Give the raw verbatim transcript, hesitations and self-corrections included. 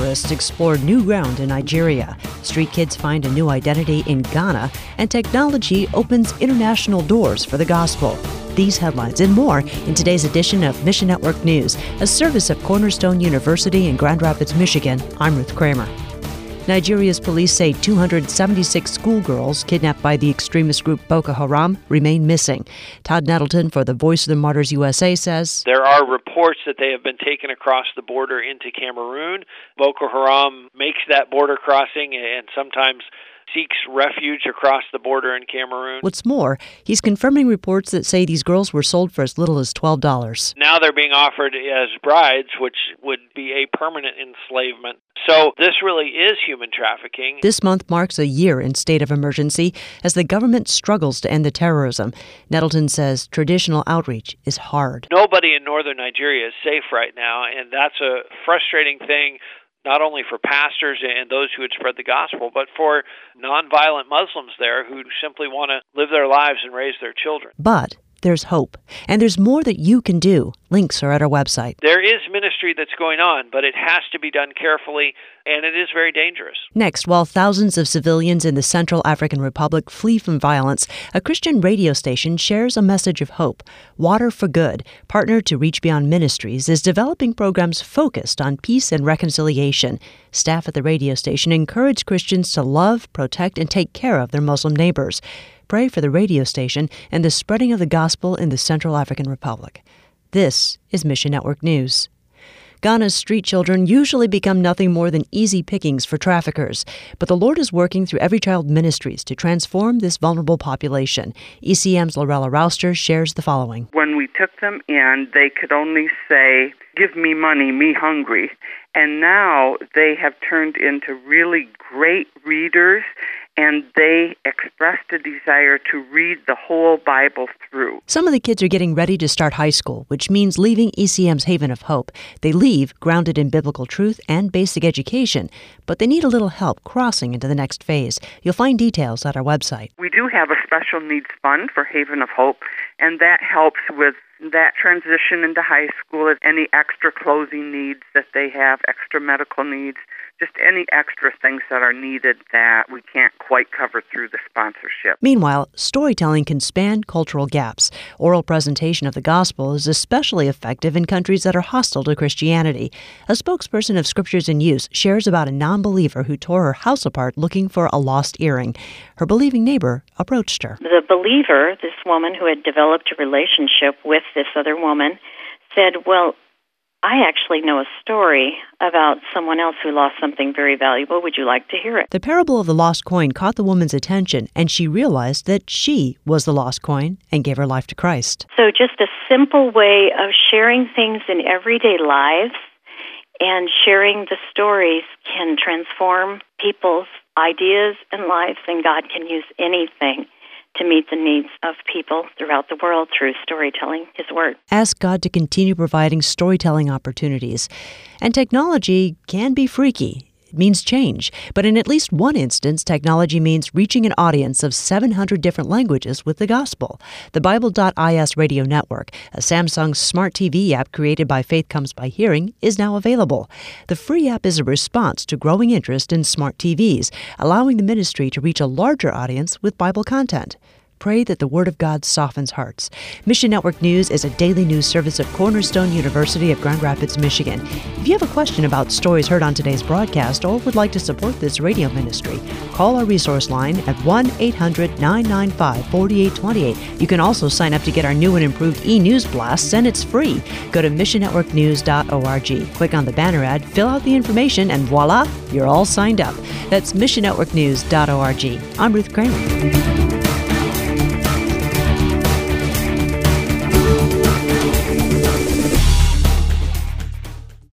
artists explore new ground in Nigeria. Street kids find a new identity in Ghana. And technology opens international doors for the gospel. These headlines and more in today's edition of Mission Network News, a service of Cornerstone University in Grand Rapids, Michigan. I'm Ruth Kramer. Nigeria's police say two hundred seventy-six schoolgirls kidnapped by the extremist group Boko Haram remain missing. Todd Nettleton for the Voice of the Martyrs U S A says, there are reports that they have been taken across the border into Cameroon. Boko Haram makes that border crossing and sometimes seeks refuge across the border in Cameroon. What's more, he's confirming reports that say these girls were sold for as little as twelve dollars. Now they're being offered as brides, which would be a permanent enslavement. So this really is human trafficking. This month marks a year in state of emergency as the government struggles to end the terrorism. Nettleton says traditional outreach is hard. Nobody in northern Nigeria is safe right now, and that's a frustrating thing, not only for pastors and those who would spread the gospel, but for nonviolent Muslims there who simply want to live their lives and raise their children. But there's hope, and there's more that you can do. Links are at our website. There is ministry that's going on, but it has to be done carefully, and it is very dangerous. Next, while thousands of civilians in the Central African Republic flee from violence, a Christian radio station shares a message of hope. Water for Good, partnered to Reach Beyond Ministries, is developing programs focused on peace and reconciliation. Staff at the radio station encourage Christians to love, protect, and take care of their Muslim neighbors. Pray for the radio station and the spreading of the gospel in the Central African Republic. This is Mission Network News. Ghana's street children usually become nothing more than easy pickings for traffickers, but the Lord is working through Every Child Ministries to transform this vulnerable population. E C M's Lorella Rouster shares the following. When we took them in, they could only say, "Give me money, me hungry." And now they have turned into really great readers, and they expressed a desire to read the whole Bible through. Some of the kids are getting ready to start high school, which means leaving E C M's Haven of Hope. They leave grounded in biblical truth and basic education, but they need a little help crossing into the next phase. You'll find details at our website. We do have a special needs fund for Haven of Hope, and that helps with that transition into high school, any extra clothing needs that they have, extra medical needs, just any extra things that are needed that we can't quite cover through the sponsorship. Meanwhile, storytelling can span cultural gaps. Oral presentation of the gospel is especially effective in countries that are hostile to Christianity. A spokesperson of Scriptures in Use shares about a non-believer who tore her house apart looking for a lost earring. Her believing neighbor approached her. The believer, this woman who had developed a relationship with this other woman, said, well, I actually know a story about someone else who lost something very valuable. Would you like to hear it? The parable of the lost coin caught the woman's attention, and she realized that she was the lost coin and gave her life to Christ. So just a simple way of sharing things in everyday lives and sharing the stories can transform people's ideas and lives, and God can use anything to meet the needs of people throughout the world through storytelling, His Word. Ask God to continue providing storytelling opportunities. And technology can be freaky. It means change. But in at least one instance, technology means reaching an audience of seven hundred different languages with the gospel. The Bible dot I S radio network, a Samsung smart T V app created by Faith Comes by Hearing, is now available. The free app is a response to growing interest in smart T Vs, allowing the ministry to reach a larger audience with Bible content. Pray that the Word of God softens hearts. Mission Network News is a daily news service of Cornerstone University of Grand Rapids, Michigan. If you have a question about stories heard on today's broadcast or would like to support this radio ministry, call our resource line at one eight hundred nine nine five four eight two eight. You can also sign up to get our new and improved e-news blasts, and it's free. Go to mission network news dot org. Click on the banner ad, fill out the information, and voila, you're all signed up. That's mission network news dot org. I'm Ruth Kramer.